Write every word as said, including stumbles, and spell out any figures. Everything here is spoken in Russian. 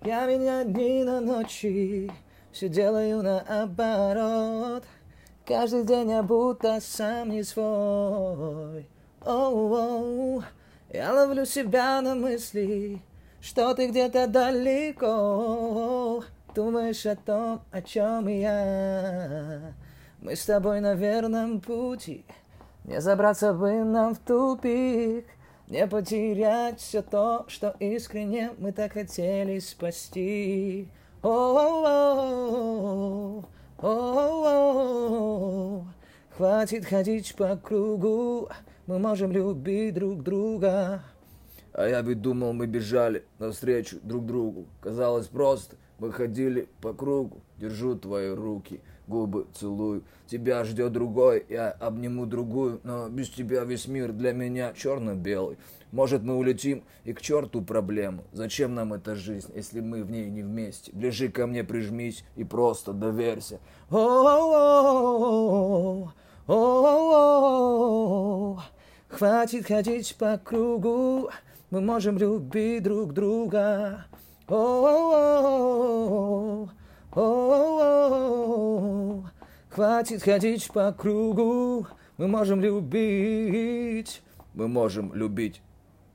Я меняю дни на ночи, все делаю наоборот. Каждый день я будто сам не свой. Оу-оу. Я ловлю себя на мысли, что ты где-то далеко. Думаешь о том, о чем и я. Мы с тобой на верном пути. Не забраться бы нам в тупик. Не потерять все то, что искренне мы так хотели спасти. О-о-о, о-о-о. Хватит ходить по кругу, мы можем любить друг друга. А я ведь думал, мы бежали навстречу друг другу. Казалось просто, мы ходили по кругу. Держу твои руки, губы целую. Тебя ждет другой, я обниму другую. Но без тебя весь мир для меня черно-белый. Может, мы улетим и к черту проблему. Зачем нам эта жизнь, если мы в ней не вместе? Ближе ко мне прижмись и просто доверься. О-о-о, о-о-о. Хватит ходить по кругу, мы можем любить друг друга. О-о-о, о-о-о. Хватит ходить по кругу, мы можем любить. Мы можем любить.